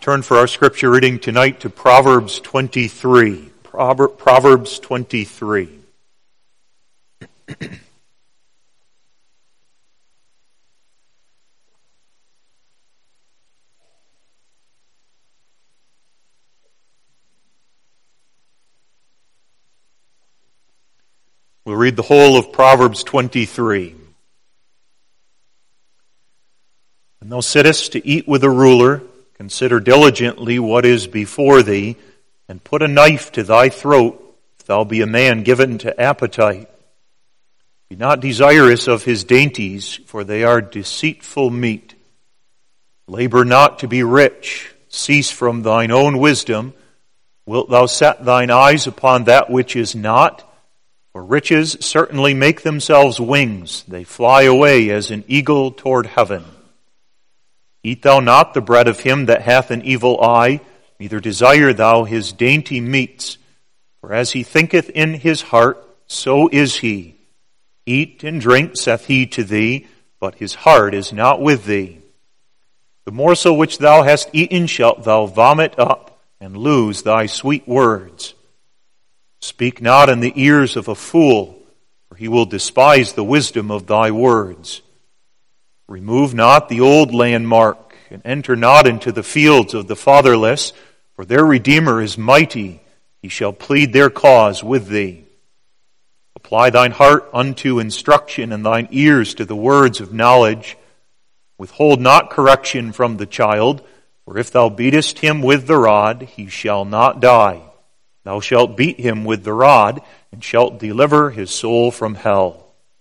Turn for our scripture reading tonight to Proverbs 23. Proverbs 23. We'll read the whole of Proverbs 23. When thou sittest to eat with a ruler, consider diligently what is before thee, and put a knife to thy throat, if thou be a man given to appetite. Be not desirous of his dainties, for they are deceitful meat. Labor not to be rich, cease from thine own wisdom. Wilt thou set thine eyes upon that which is not? For riches certainly make themselves wings, they fly away as an eagle toward heaven. Eat thou not the bread of him that hath an evil eye, neither desire thou his dainty meats. For as he thinketh in his heart, so is he. Eat and drink, saith he to thee, but his heart is not with thee. The morsel which thou hast eaten shalt thou vomit up, and lose thy sweet words. Speak not in the ears of a fool, for he will despise the wisdom of thy words. Remove not the old landmark, and enter not into the fields of the fatherless, for their Redeemer is mighty, he shall plead their cause with thee. Apply thine heart unto instruction, and thine ears to the words of knowledge. Withhold not correction from the child, for if thou beatest him with the rod, he shall not die. Thou shalt beat him with the rod, and shalt deliver his soul from hell.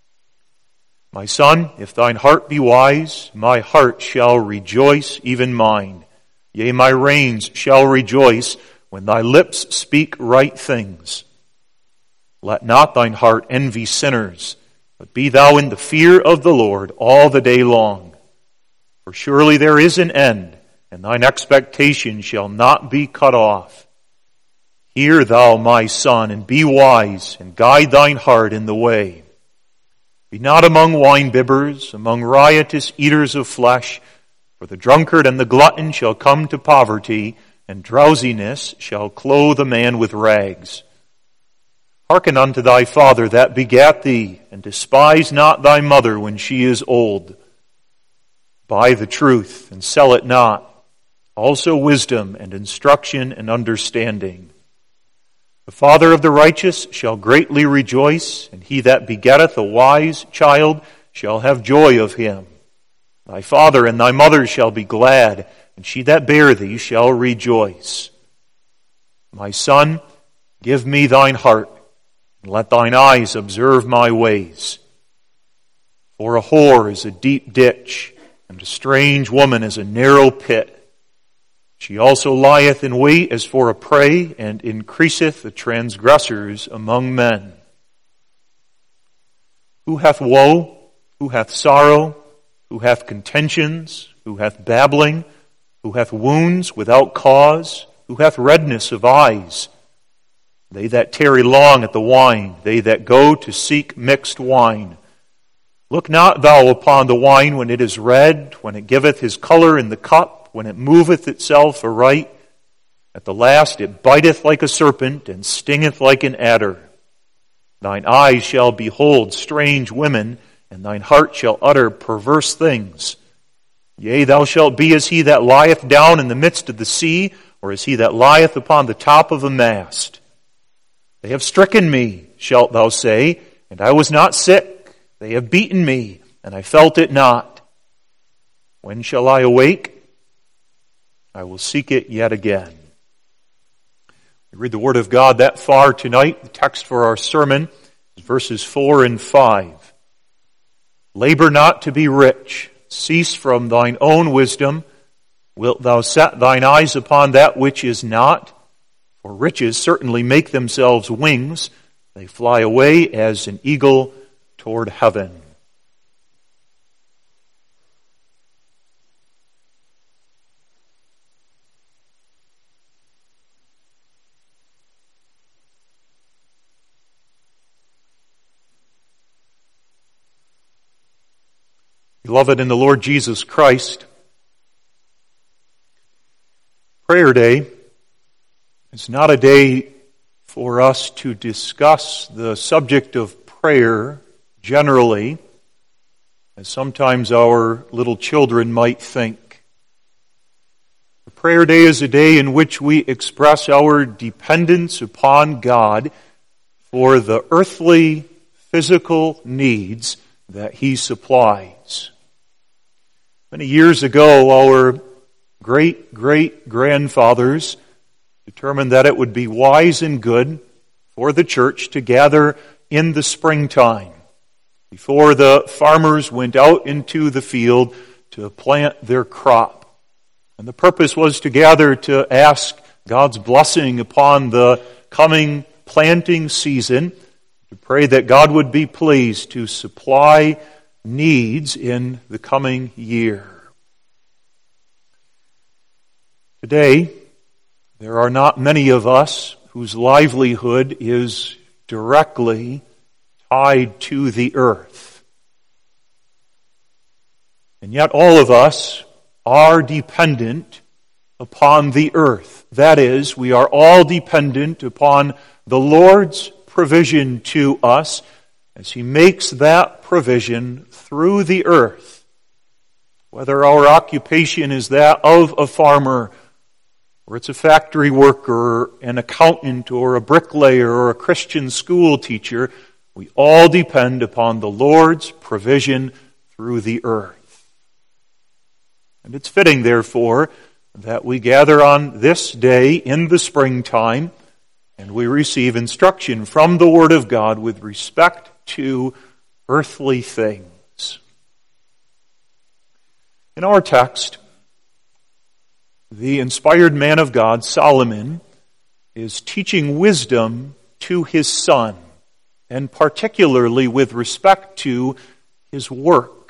My son, if thine heart be wise, my heart shall rejoice, even mine. Yea, my reins shall rejoice when thy lips speak right things. Let not thine heart envy sinners, but be thou in the fear of the Lord all the day long. For surely there is an end, and thine expectation shall not be cut off. Hear thou, my son, and be wise, and guide thine heart in the way. Be not among winebibbers, among riotous eaters of flesh, for the drunkard and the glutton shall come to poverty, and drowsiness shall clothe a man with rags. Hearken unto thy father that begat thee, and despise not thy mother when she is old. Buy the truth, and sell it not, also wisdom and instruction and understanding. The father of the righteous shall greatly rejoice, and he that begetteth a wise child shall have joy of him. Thy father and thy mother shall be glad, and she that bare thee shall rejoice. My son, give me thine heart, and let thine eyes observe my ways. For a whore is a deep ditch, and a strange woman is a narrow pit. She also lieth in wait as for a prey, and increaseth the transgressors among men. Who hath woe? Who hath sorrow? Who hath contentions? Who hath babbling? Who hath wounds without cause? Who hath redness of eyes? They that tarry long at the wine, they that go to seek mixed wine. Look not thou upon the wine when it is red, when it giveth his color in the cup, when it moveth itself aright. At the last it biteth like a serpent, and stingeth like an adder. Thine eyes shall behold strange women, and thine heart shall utter perverse things. Yea, thou shalt be as he that lieth down in the midst of the sea, or as he that lieth upon the top of a mast. They have stricken me, shalt thou say, and I was not sick. They have beaten me, and I felt it not. When shall I awake? I will seek it yet again. We read the Word of God that far tonight. The text for our sermon is verses 4 and 5. Labor not to be rich. Cease from thine own wisdom. Wilt thou set thine eyes upon that which is not? For riches certainly make themselves wings. They fly away as an eagle toward heaven. Beloved in the Lord Jesus Christ, Prayer Day is not a day for us to discuss the subject of prayer generally, as sometimes our little children might think. The Prayer Day is a day in which we express our dependence upon God for the earthly, physical needs that He supplies. Many years ago, our great-great-grandfathers determined that it would be wise and good for the church to gather in the springtime before the farmers went out into the field to plant their crop. And the purpose was to gather to ask God's blessing upon the coming planting season, to pray that God would be pleased to supply needs in the coming year. Today, there are not many of us whose livelihood is directly tied to the earth. And yet all of us are dependent upon the earth. That is, we are all dependent upon the Lord's provision to us as He makes that provision through the earth. Whether our occupation is that of a farmer, or it's a factory worker, or an accountant, or a bricklayer, or a Christian school teacher, we all depend upon the Lord's provision through the earth. And it's fitting, therefore, that we gather on this day in the springtime and we receive instruction from the Word of God with respect to earthly things. In our text, the inspired man of God, Solomon, is teaching wisdom to his son, and particularly with respect to his work.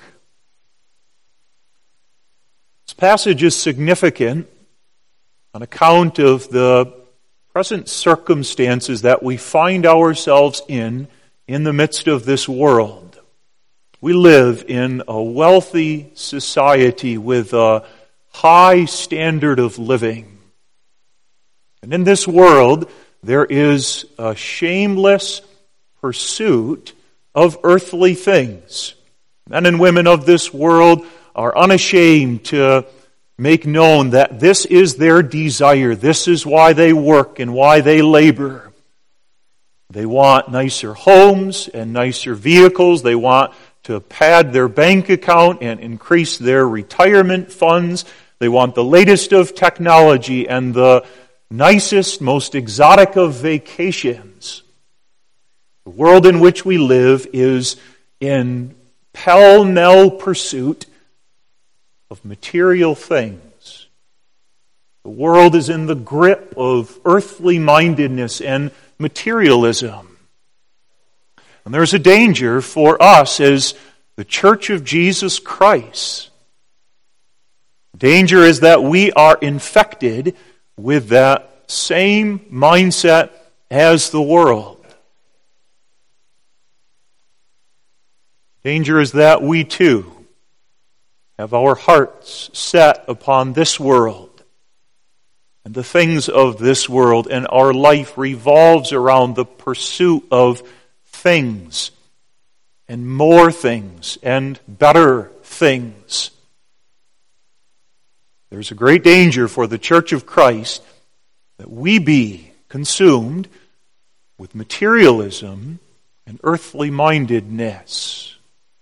This passage is significant on account of the present circumstances that we find ourselves in the midst of this world. We live in a wealthy society with a high standard of living. And in this world, there is a shameless pursuit of earthly things. Men and women of this world are unashamed to make known that this is their desire. This is why they work and why they labor. They want nicer homes and nicer vehicles. They want to pad their bank account and increase their retirement funds. They want the latest of technology and the nicest, most exotic of vacations. The world in which we live is in pell-mell pursuit of material things. The world is in the grip of earthly mindedness and materialism. And there's a danger for us as the Church of Jesus Christ. Danger is that we are infected with that same mindset as the world. Danger is that we too have our hearts set upon this world and the things of this world, and our life revolves around the pursuit of things and more things and better things. There's a great danger for the Church of Christ that we be consumed with materialism and earthly mindedness.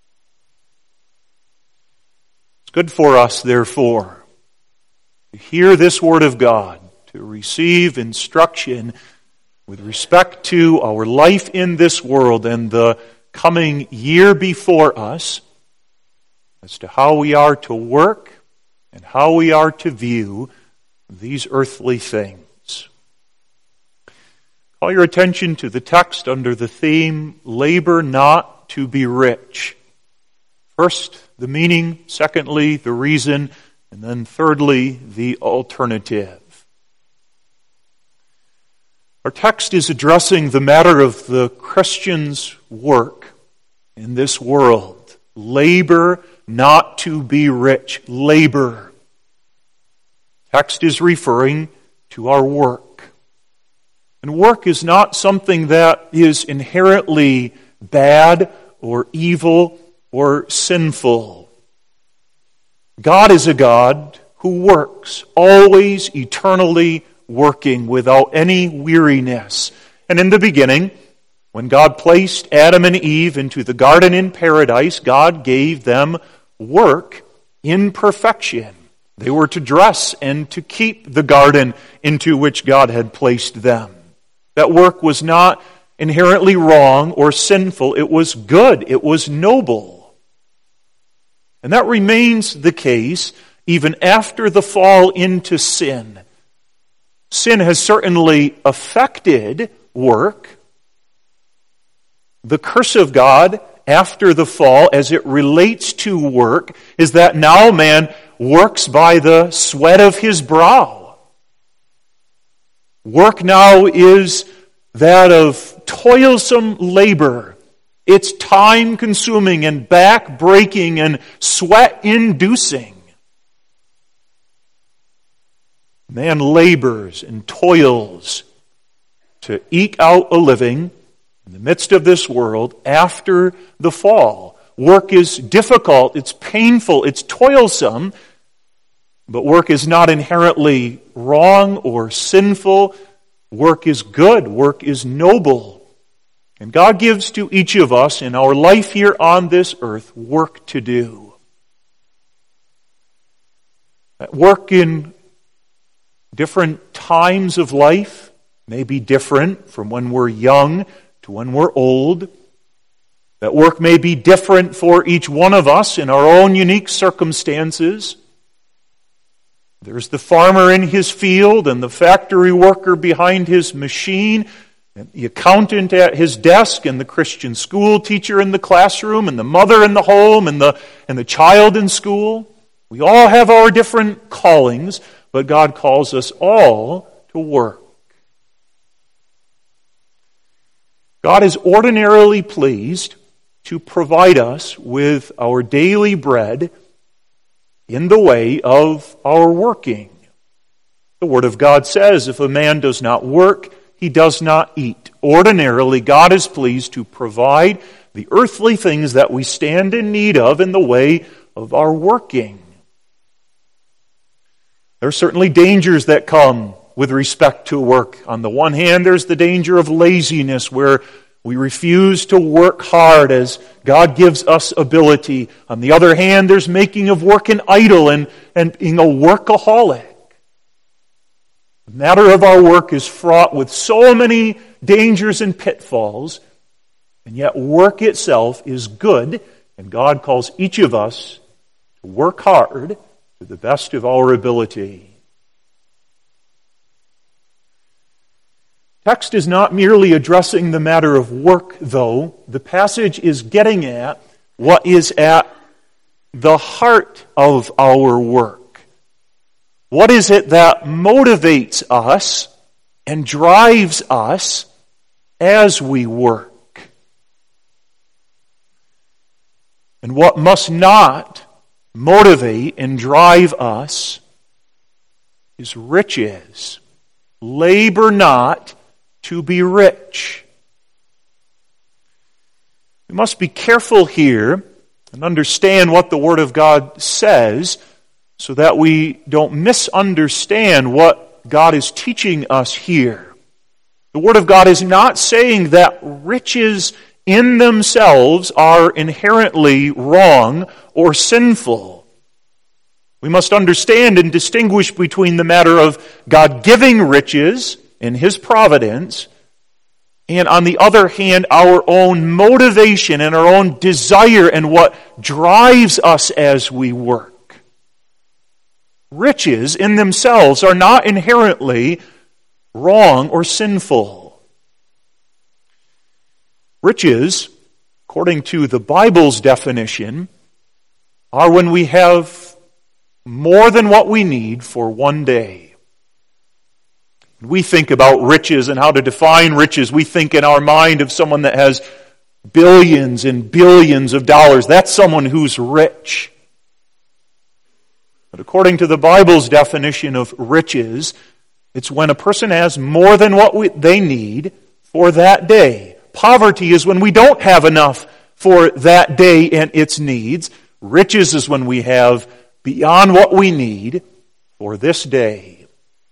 It's good for us, therefore, to hear this Word of God, to receive instruction with respect to our life in this world and the coming year before us as to how we are to work and how we are to view these earthly things. Call your attention to the text under the theme, labor not to be rich. First, the meaning. Secondly, the reason. And then thirdly, the alternative. Our text is addressing the matter of the Christian's work in this world. Labor not to be rich. Labor. Text is referring to our work. And work is not something that is inherently bad or evil or sinful. God is a God who works, always eternally working without any weariness. And in the beginning, when God placed Adam and Eve into the garden in paradise, God gave them work in perfection. They were to dress and to keep the garden into which God had placed them. That work was not inherently wrong or sinful. It was good. It was noble. And that remains the case even after the fall into sin. Sin has certainly affected work. The curse of God after the fall, as it relates to work, is that now man works by the sweat of his brow. Work now is that of toilsome labor. It's time-consuming and back-breaking and sweat-inducing. Man labors and toils to eke out a living in the midst of this world after the fall. Work is difficult, it's painful, it's toilsome, but work is not inherently wrong or sinful. Work is good, work is noble. And God gives to each of us in our life here on this earth work to do. That work in different times of life may be different from when we're young to when we're old. That work may be different for each one of us in our own unique circumstances. There's the farmer in his field and the factory worker behind his machine, and the accountant at his desk, and the Christian school teacher in the classroom, and the mother in the home, and the child in school. We all have our different callings, but God calls us all to work. God is ordinarily pleased to provide us with our daily bread in the way of our working. The Word of God says, if a man does not work, he does not eat. Ordinarily, God is pleased to provide the earthly things that we stand in need of in the way of our working. There are certainly dangers that come with respect to work. On the one hand, there's the danger of laziness, where we refuse to work hard as God gives us ability. On the other hand, there's making of work an idol and being a workaholic. The matter of our work is fraught with so many dangers and pitfalls, and yet work itself is good, and God calls each of us to work hard to the best of our ability. Text is not merely addressing the matter of work, though. The passage is getting at what is at the heart of our work. What is it that motivates us and drives us as we work? And what must not motivate and drive us is riches. Labor not to be rich. We must be careful here and understand what the Word of God says so that we don't misunderstand what God is teaching us here. The Word of God is not saying that riches in themselves are inherently wrong or sinful. We must understand and distinguish between the matter of God giving riches in His providence, and on the other hand, our own motivation and our own desire and what drives us as we work. Riches in themselves are not inherently wrong or sinful. Riches, according to the Bible's definition, are when we have more than what we need for one day. We think about riches and how to define riches. We think in our mind of someone that has billions and billions of dollars. That's someone who's rich. But according to the Bible's definition of riches, it's when a person has more than what they need for that day. Poverty is when we don't have enough for that day and its needs. Riches is when we have beyond what we need for this day.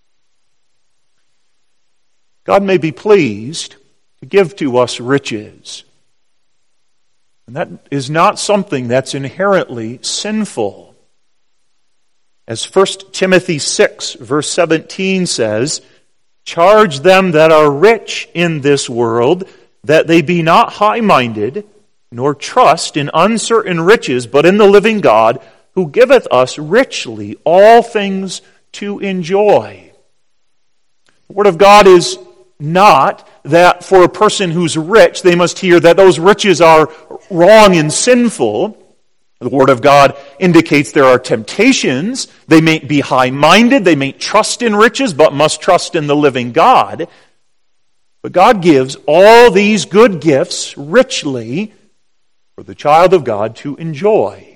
God may be pleased to give to us riches. And that is not something that's inherently sinful. As 1 Timothy 6, verse 17 says, "Charge them that are rich in this world, that they be not high-minded, nor trust in uncertain riches, but in the living God, who giveth us richly all things to enjoy." The Word of God is not that for a person who's rich, they must hear that those riches are wrong and sinful. The Word of God indicates there are temptations. They may be high-minded, they may trust in riches, but must trust in the living God. But God gives all these good gifts richly for the child of God to enjoy.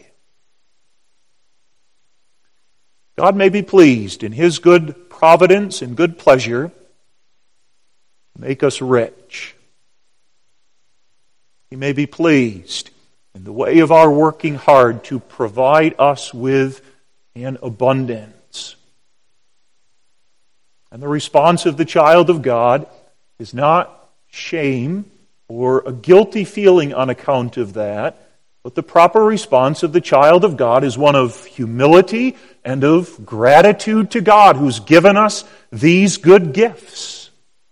God may be pleased in His good providence and good pleasure to make us rich. He may be pleased in the way of our working hard to provide us with an abundance. And the response of the child of God is not shame or a guilty feeling on account of that, but the proper response of the child of God is one of humility and of gratitude to God who's given us these good gifts.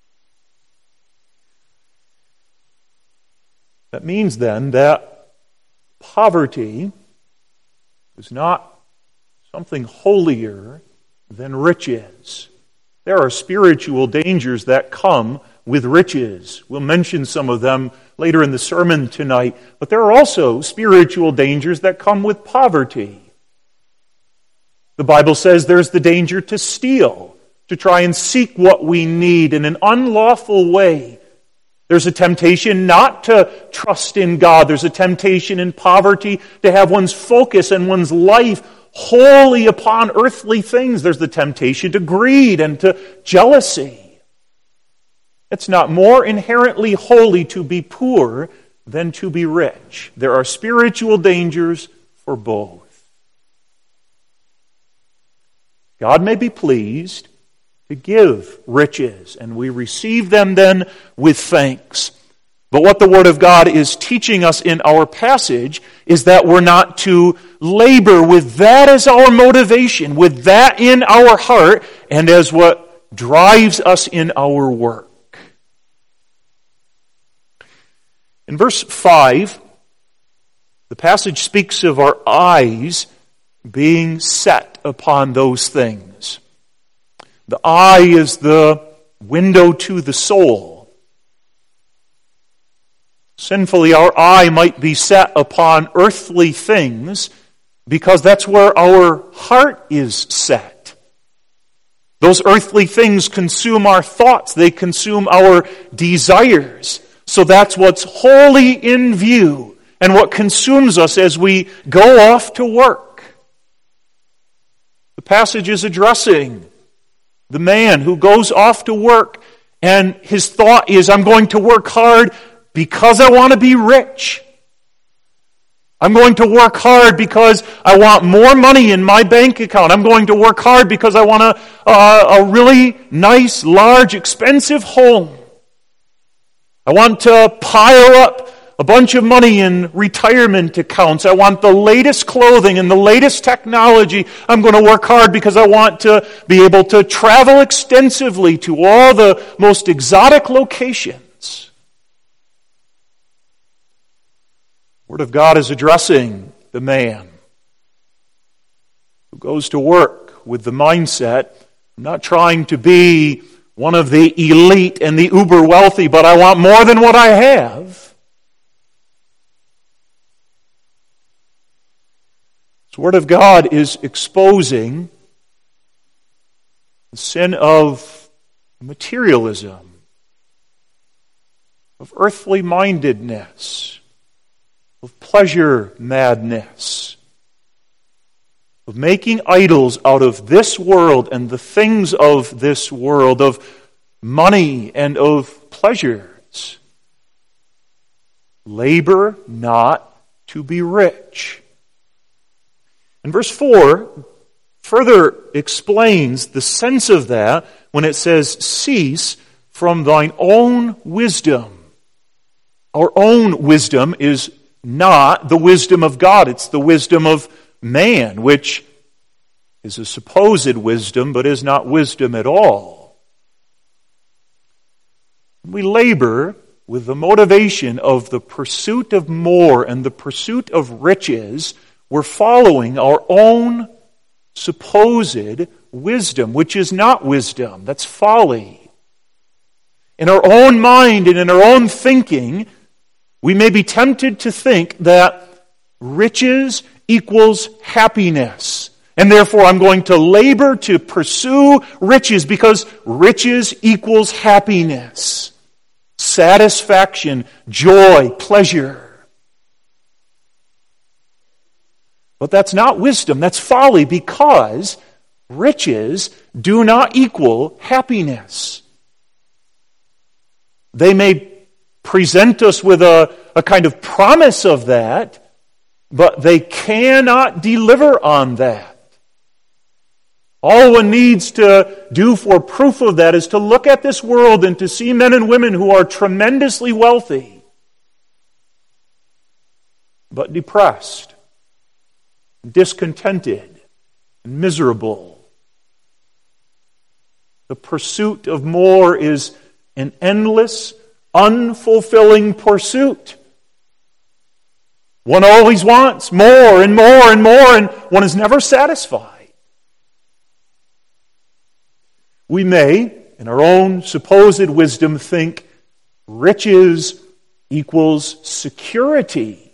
That means then that poverty is not something holier than riches. There are spiritual dangers that come with riches. We'll mention some of them later in the sermon tonight. But there are also spiritual dangers that come with poverty. The Bible says there's the danger to steal, to try and seek what we need in an unlawful way. There's a temptation not to trust in God. There's a temptation in poverty to have one's focus and one's life wholly upon earthly things. There's the temptation to greed and to jealousy. It's not more inherently holy to be poor than to be rich. There are spiritual dangers for both. God may be pleased to give riches, and we receive them then with thanks. But what the Word of God is teaching us in our passage is that we're not to labor with that as our motivation, with that in our heart, and as what drives us in our work. In verse 5, the passage speaks of our eyes being set upon those things. The eye is the window to the soul. Sinfully, our eye might be set upon earthly things because that's where our heart is set. Those earthly things consume our thoughts. They consume our desires. So that's what's wholly in view and what consumes us as we go off to work. The passage is addressing the man who goes off to work and his thought is, I'm going to work hard because I want to be rich. I'm going to work hard because I want more money in my bank account. I'm going to work hard because I want a really nice, large, expensive home. I want to pile up a bunch of money in retirement accounts. I want the latest clothing and the latest technology. I'm going to work hard because I want to be able to travel extensively to all the most exotic locations. The Word of God is addressing the man who goes to work with the mindset, I'm not trying to be one of the elite and the uber wealthy, but I want more than what I have. The Word of God is exposing the sin of materialism, of earthly mindedness, of pleasure madness. of making idols out of this world and the things of this world, of money and of pleasures. Labor not to be rich. And verse 4 further explains the sense of that when it says, cease from thine own wisdom. Our own wisdom is not the wisdom of God. It's the wisdom of man, which is a supposed wisdom, but is not wisdom at all. We labor with the motivation of the pursuit of more and the pursuit of riches. We're following our own supposed wisdom, which is not wisdom. That's folly. In our own mind and in our own thinking, we may be tempted to think that riches equals happiness. And therefore I'm going to labor to pursue riches because riches equals happiness, satisfaction, joy, pleasure. But that's not wisdom, that's folly, because riches do not equal happiness. They may present us with a kind of promise of that, but they cannot deliver on that. All one needs to do for proof of that is to look at this world and to see men and women who are tremendously wealthy, but depressed, discontented, and miserable. The pursuit of more is an endless, unfulfilling pursuit. One always wants more and more and more, and one is never satisfied. We may, in our own supposed wisdom, think riches equals security.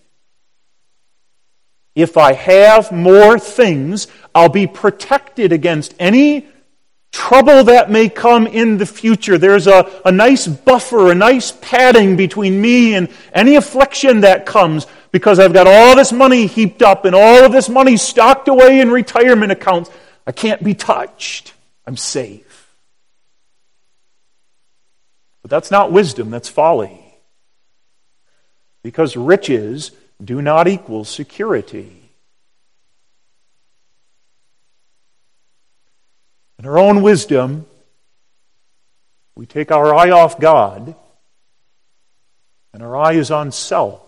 If I have more things, I'll be protected against any trouble that may come in the future. There's a nice buffer, a nice padding between me and any affliction that comes because I've got all this money heaped up and all of this money stocked away in retirement accounts. I can't be touched. I'm safe. But that's not wisdom, that's folly. Because riches do not equal security. In our own wisdom, we take our eye off God, and our eye is on self.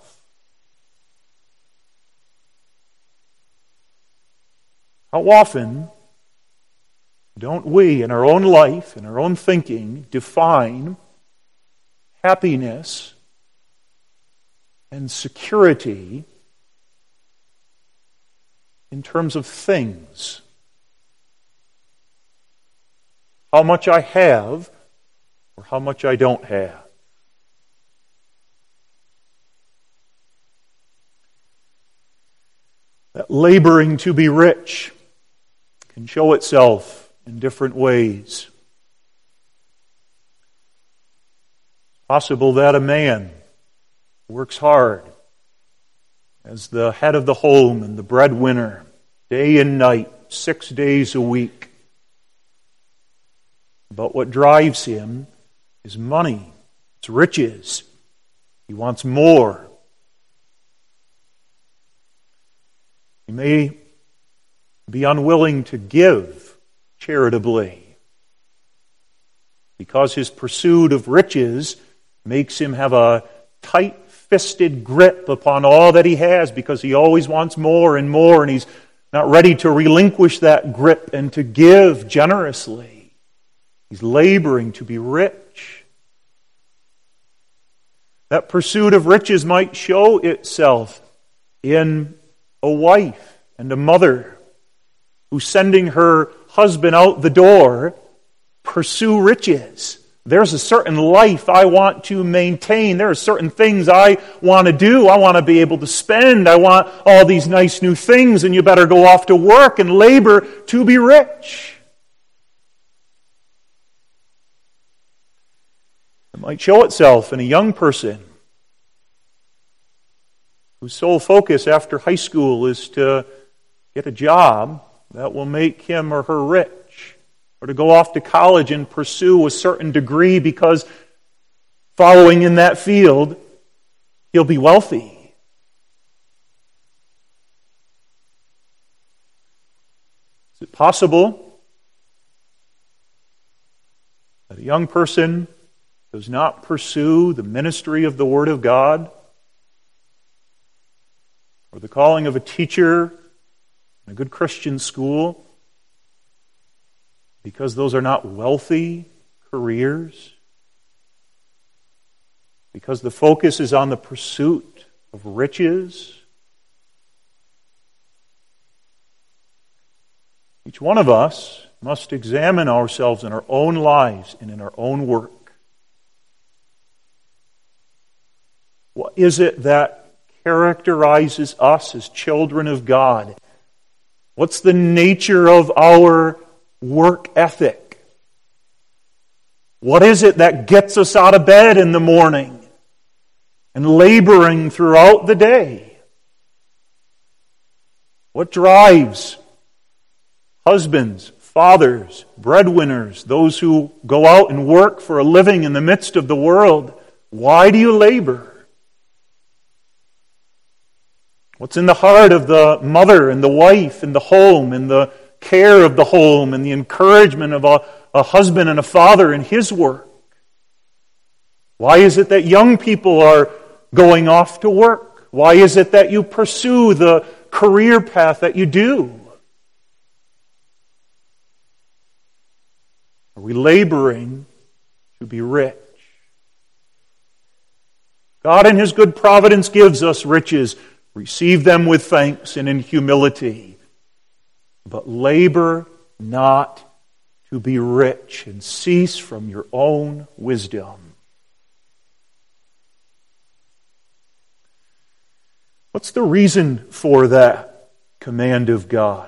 How often don't we, in our own life, in our own thinking, define happiness and security in terms of things? How much I have or how much I don't have. That laboring to be rich can show itself in different ways. It's possible that a man works hard as the head of the home and the breadwinner, day and night, 6 days a week. But what drives him is money. It's riches. He wants more. He may be unwilling to give charitably because his pursuit of riches makes him have a tight-fisted grip upon all that he has because he always wants more and more, and he's not ready to relinquish that grip and to give generously. He's laboring to be rich. That pursuit of riches might show itself in a wife and a mother who's sending her husband out the door, pursue riches. There's a certain life I want to maintain. There are certain things I want to do. I want to be able to spend. I want all these nice new things, and you better go off to work and labor to be rich. It might show itself in a young person whose sole focus after high school is to get a job that will make him or her rich, or to go off to college and pursue a certain degree because following in that field, he'll be wealthy. Is it possible that a young person does not pursue the ministry of the Word of God or the calling of a teacher in a good Christian school because those are not wealthy careers? Because the focus is on the pursuit of riches? Each one of us must examine ourselves in our own lives and in our own work. What is it that characterizes us as children of God? What's the nature of our work ethic? What is it that gets us out of bed in the morning and laboring throughout the day? What drives husbands, fathers, breadwinners, those who go out and work for a living in the midst of the world? Why do you labor? What's in the heart of the mother and the wife and the home and the care of the home and the encouragement of a husband and a father in his work? Why is it that young people are going off to work? Why is it that you pursue the career path that you do? Are we laboring to be rich? God in His good providence gives us riches. Receive them with thanks and in humility. But labor not to be rich, and cease from your own wisdom. What's the reason for that command of God?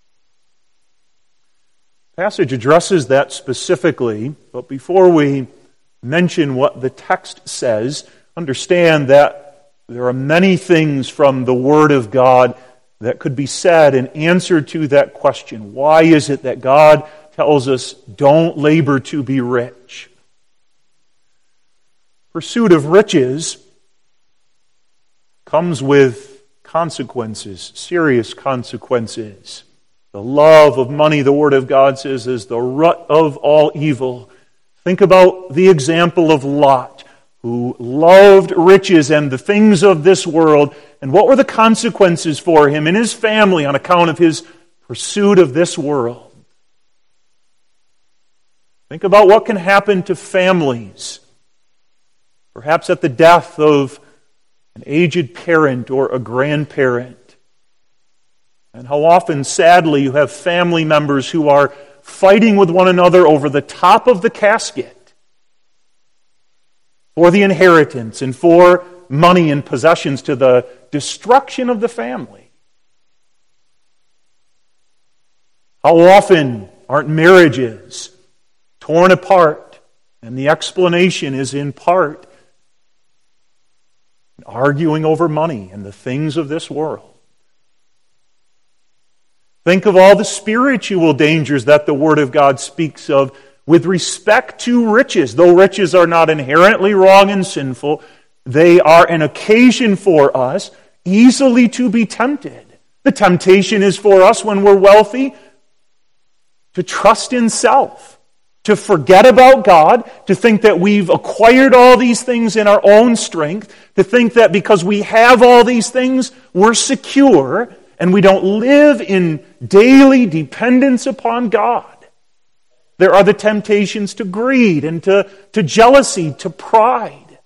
The passage addresses that specifically, but before we mention what the text says, understand that there are many things from the Word of God that could be said in answer to that question. Why is it that God tells us, don't labor to be rich? Pursuit of riches comes with consequences, serious consequences. The love of money, the Word of God says, is the root of all evil. Think about the example of Lot, who loved riches and the things of this world. And what were the consequences for him and his family on account of his pursuit of this world? Think about what can happen to families, perhaps at the death of an aged parent or a grandparent. And how often, sadly, you have family members who are fighting with one another over the top of the casket for the inheritance and for money and possessions, to the destruction of the family. How often aren't marriages torn apart, and the explanation is in part arguing over money and the things of this world. Think of all the spiritual dangers that the Word of God speaks of with respect to riches. Though riches are not inherently wrong and sinful, they are an occasion for us easily to be tempted. The temptation is for us when we're wealthy to trust in self, to forget about God, to think that we've acquired all these things in our own strength, to think that because we have all these things, we're secure, and we don't live in daily dependence upon God. There are the temptations to greed and to jealousy, to pride.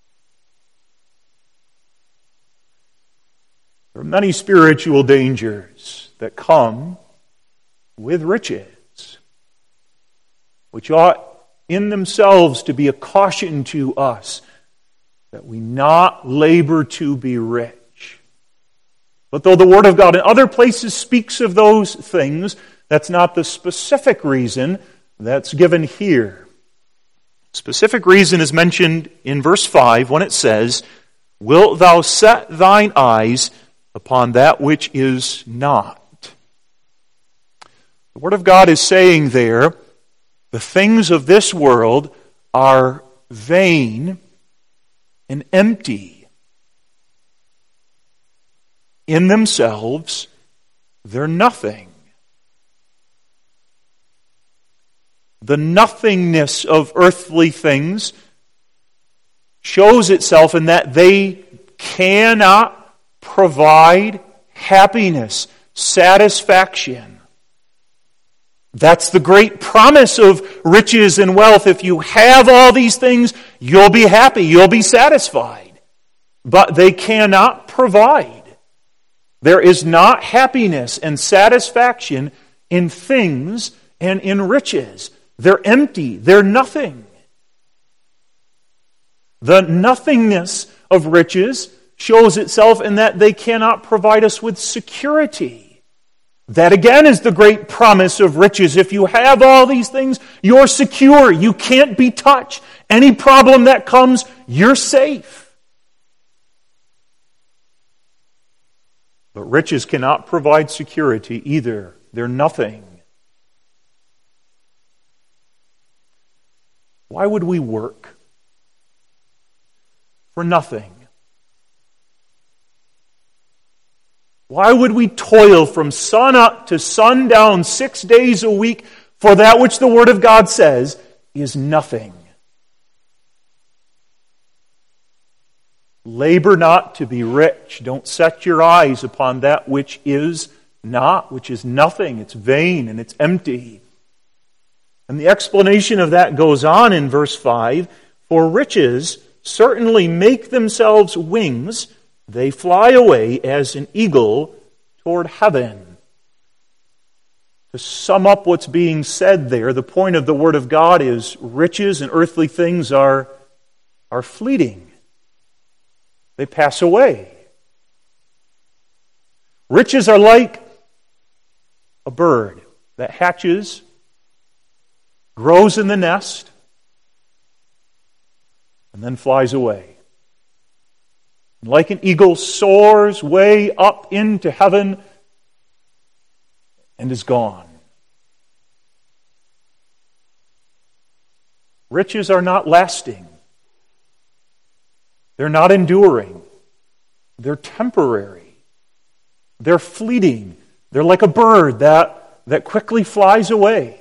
There are many spiritual dangers that come with riches, which ought in themselves to be a caution to us that we not labor to be rich. But though the Word of God in other places speaks of those things, that's not the specific reason that's given here. Specific reason is mentioned in verse 5 when it says, "Wilt thou set thine eyes upon that which is not?" The Word of God is saying there, the things of this world are vain and empty. In themselves, they're nothing. The nothingness of earthly things shows itself in that they cannot provide happiness, satisfaction. That's the great promise of riches and wealth. If you have all these things, you'll be happy, you'll be satisfied. But they cannot provide. There is not happiness and satisfaction in things and in riches. They're empty. They're nothing. The nothingness of riches shows itself in that they cannot provide us with security. That again is the great promise of riches. If you have all these things, you're secure. You can't be touched. Any problem that comes, you're safe. But riches cannot provide security either. They're nothing. Why would we work for nothing? Why would we toil from sun up to sundown 6 days a week for that which the Word of God says is nothing? Labor not to be rich. Don't set your eyes upon that which is not, which is nothing. It's vain and it's empty. And the explanation of that goes on in verse 5. For riches certainly make themselves wings. They fly away as an eagle toward heaven. To sum up what's being said there, the point of the Word of God is riches and earthly things are fleeting. They pass away. Riches are like a bird that hatches, grows in the nest, and then flies away. And like an eagle, soars way up into heaven and is gone. Riches are not lasting. They're not enduring. They're temporary. They're fleeting. They're like a bird that quickly flies away.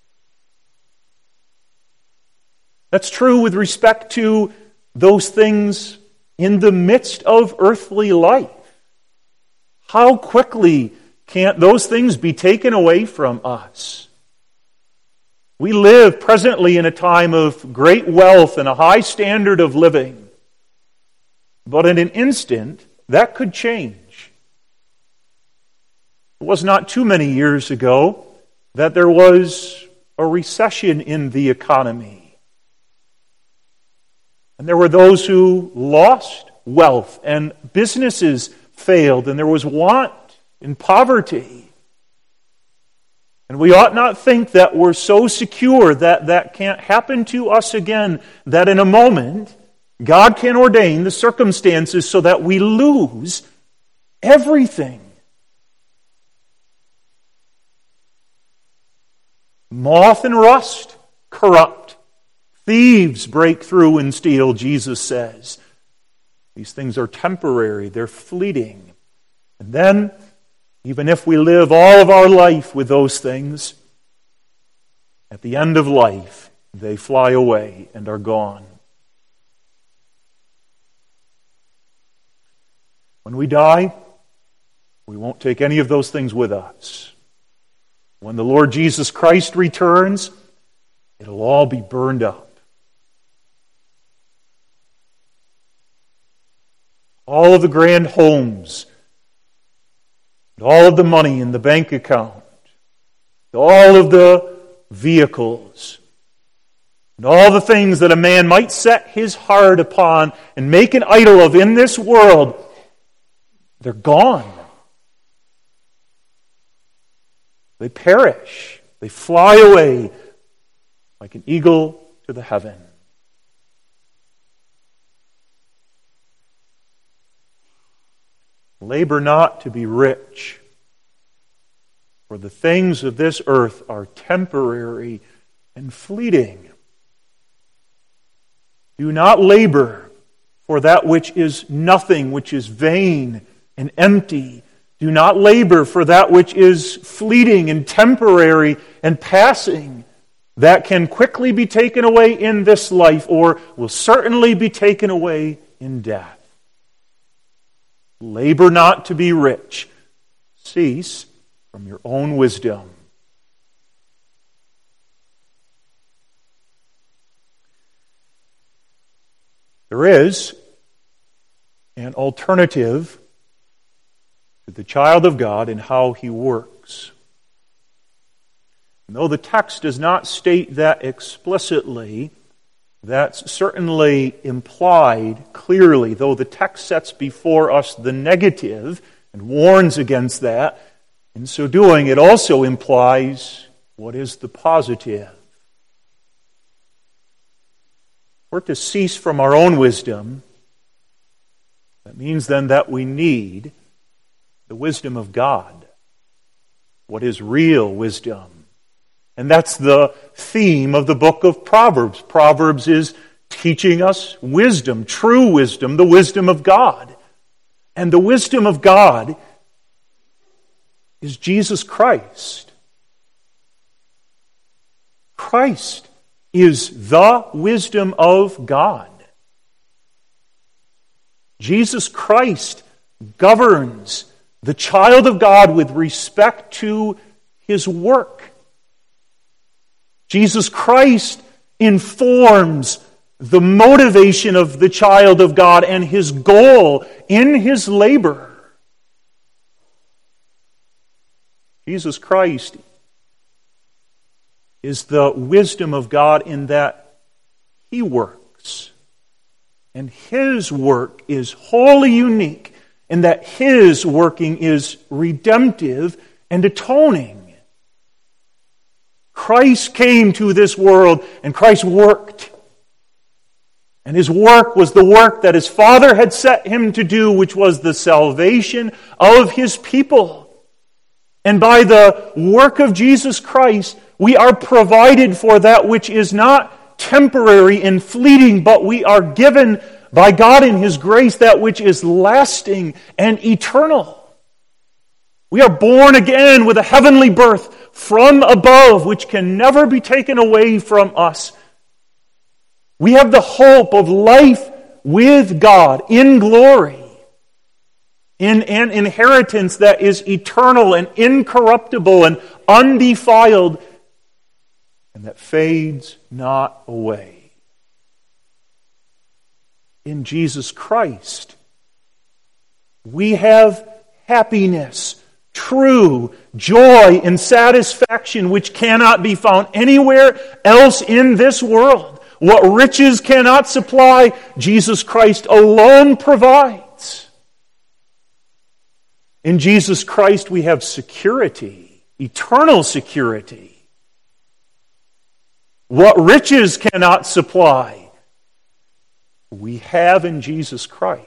That's true with respect to those things in the midst of earthly life. How quickly can't those things be taken away from us? We live presently in a time of great wealth and a high standard of living. But in an instant, that could change. It was not too many years ago that there was a recession in the economy. And there were those who lost wealth, and businesses failed, and there was want and poverty. And we ought not think that we're so secure that that can't happen to us again, that in a moment God can ordain the circumstances so that we lose everything. Moth and rust corrupt. Thieves break through and steal, Jesus says. These things are temporary, they're fleeting. And then, even if we live all of our life with those things, at the end of life, they fly away and are gone. When we die, we won't take any of those things with us. When the Lord Jesus Christ returns, it'll all be burned up. All of the grand homes, and all of the money in the bank account, all of the vehicles, and all the things that a man might set his heart upon and make an idol of in this world, they're gone. They perish. They fly away like an eagle to the heaven. Labor not to be rich. For the things of this earth are temporary and fleeting. Do not labor for that which is nothing, which is vain and empty. Do not labor for that which is fleeting and temporary and passing, that can quickly be taken away in this life or will certainly be taken away in death. Labor not to be rich. Cease from your own wisdom. There is an alternative to the child of God in how he works. And though the text does not state that explicitly, that's certainly implied clearly, though the text sets before us the negative and warns against that. In so doing, it also implies what is the positive. We're to cease from our own wisdom. That means then that we need the wisdom of God. What is real wisdom? And that's the theme of the book of Proverbs. Proverbs is teaching us wisdom, true wisdom, the wisdom of God. And the wisdom of God is Jesus Christ. Christ is the wisdom of God. Jesus Christ governs the child of God with respect to his work. Jesus Christ informs the motivation of the child of God and his goal in his labor. Jesus Christ is the wisdom of God in that he works. And his work is wholly unique in that his working is redemptive and atoning. Christ came to this world and Christ worked. And his work was the work that his Father had set him to do, which was the salvation of his people. And by the work of Jesus Christ, we are provided for that which is not temporary and fleeting, but we are given by God in his grace that which is lasting and eternal. We are born again with a heavenly birth from above, which can never be taken away from us. We have the hope of life with God in glory, in an inheritance that is eternal and incorruptible and undefiled, and that fades not away. In Jesus Christ, we have happiness, true joy and satisfaction which cannot be found anywhere else in this world. What riches cannot supply, Jesus Christ alone provides. In Jesus Christ we have security, eternal security. What riches cannot supply, we have in Jesus Christ.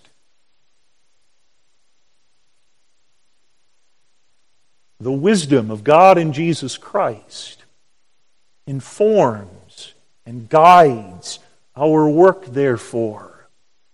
The wisdom of God in Jesus Christ informs and guides our work, therefore.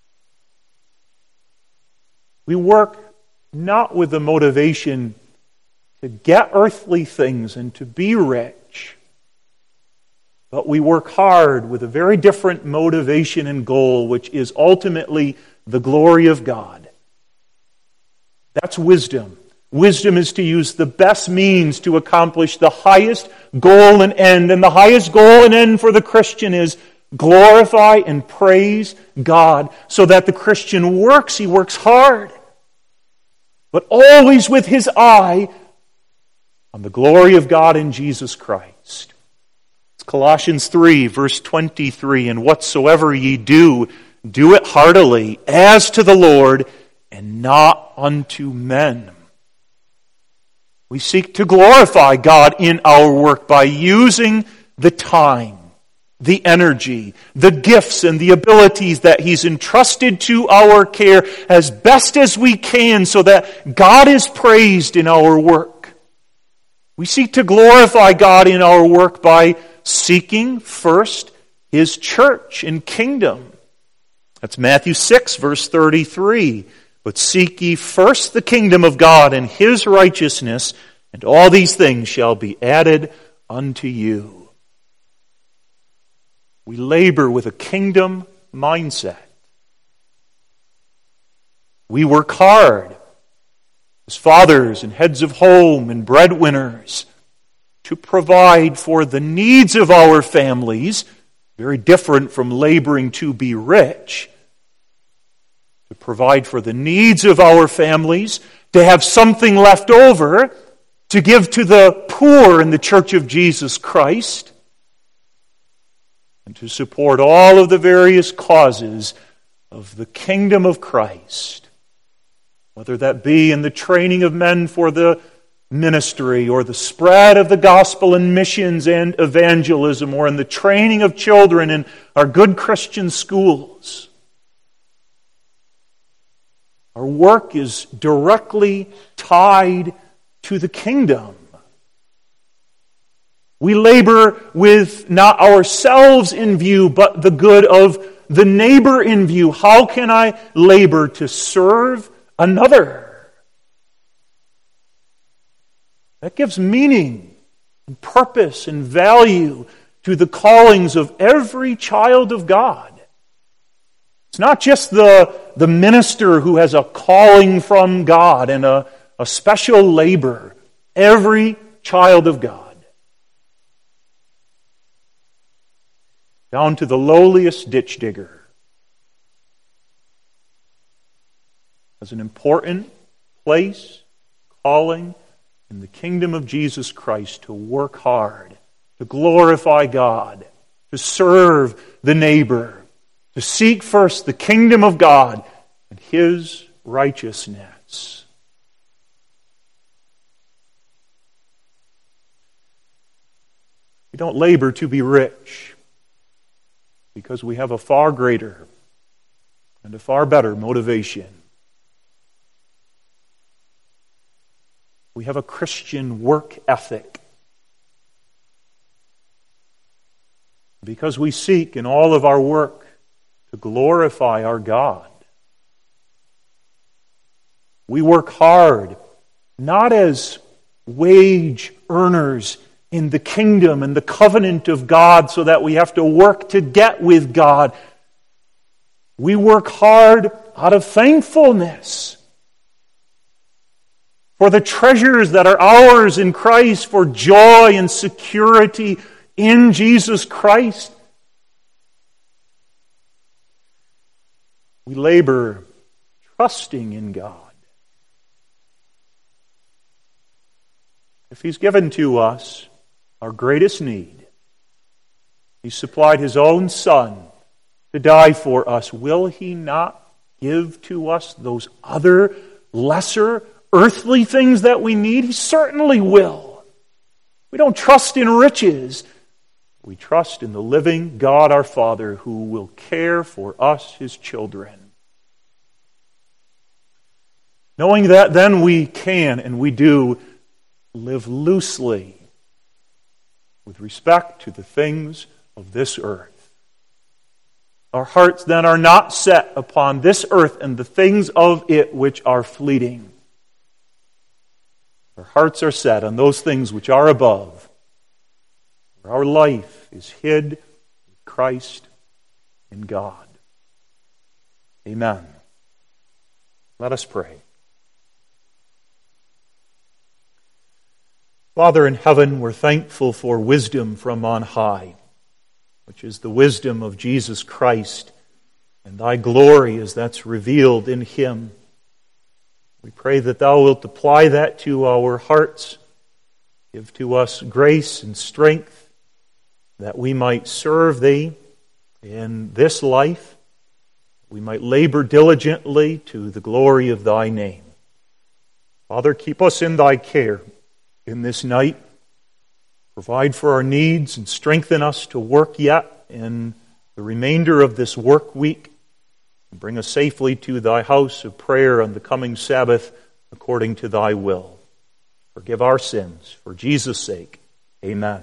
We work not with the motivation to get earthly things and to be rich, but we work hard with a very different motivation and goal, which is ultimately the glory of God. That's wisdom. Wisdom is to use the best means to accomplish the highest goal and end. And the highest goal and end for the Christian is glorify and praise God. So that the Christian works, he works hard, but always with his eye on the glory of God in Jesus Christ. It's Colossians 3, verse 23, and whatsoever ye do, do it heartily, as to the Lord, and not unto men. We seek to glorify God in our work by using the time, the energy, the gifts, and the abilities that he's entrusted to our care as best as we can so that God is praised in our work. We seek to glorify God in our work by seeking first His church and kingdom. That's Matthew 6, verse 33. But seek ye first the kingdom of God and His righteousness, and all these things shall be added unto you. We labor with a kingdom mindset. We work hard as fathers and heads of home and breadwinners to provide for the needs of our families, very different from laboring to be rich. To provide for the needs of our families, to have something left over to give to the poor in the Church of Jesus Christ, and to support all of the various causes of the kingdom of Christ. Whether that be in the training of men for the ministry, or the spread of the gospel and missions and evangelism, or in the training of children in our good Christian schools. Our work is directly tied to the kingdom. We labor with not ourselves in view, but the good of the neighbor in view. How can I labor to serve another? That gives meaning and purpose and value to the callings of every child of God. It's not just the minister who has a calling from God and a special labor. Every child of God, down to the lowliest ditch digger, has an important place, calling in the kingdom of Jesus Christ to work hard, to glorify God, to serve the neighbor, to seek first the kingdom of God and His righteousness. We don't labor to be rich because we have a far greater and a far better motivation. We have a Christian work ethic. Because we seek in all of our work to glorify our God. We work hard, not as wage earners in the kingdom and the covenant of God so that we have to work to get with God. We work hard out of thankfulness for the treasures that are ours in Christ, for joy and security in Jesus Christ. We labor trusting in God. If He's given to us our greatest need, He supplied His own Son to die for us, will He not give to us those other lesser earthly things that we need? He certainly will. We don't trust in riches. We trust in the living God our Father who will care for us, His children. Knowing that, then we can and we do live loosely with respect to the things of this earth. Our hearts then are not set upon this earth and the things of it which are fleeting. Our hearts are set on those things which are above, where our life is hid with Christ in God. Amen. Let us pray. Father in heaven, we're thankful for wisdom from on high, which is the wisdom of Jesus Christ and Thy glory as that's revealed in Him. We pray that Thou wilt apply that to our hearts, give to us grace and strength, that we might serve Thee in this life, we might labor diligently to the glory of Thy name. Father, keep us in Thy care in this night. Provide for our needs and strengthen us to work yet in the remainder of this work week. Bring us safely to Thy house of prayer on the coming Sabbath according to Thy will. Forgive our sins. For Jesus' sake, amen.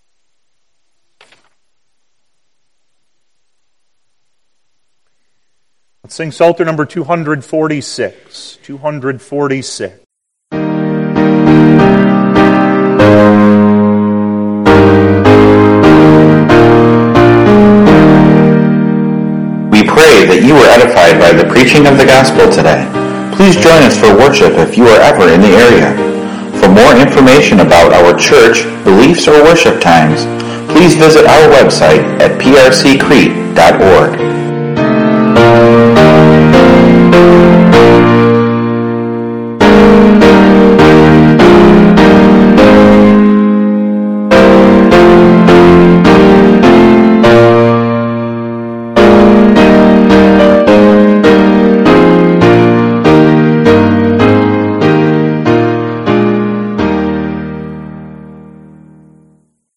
Let's sing Psalter number 246. 246. We pray that you were edified by the preaching of the gospel today. Please join us for worship if you are ever in the area. For more information about our church, beliefs, or worship times, please visit our website at prccrete.org.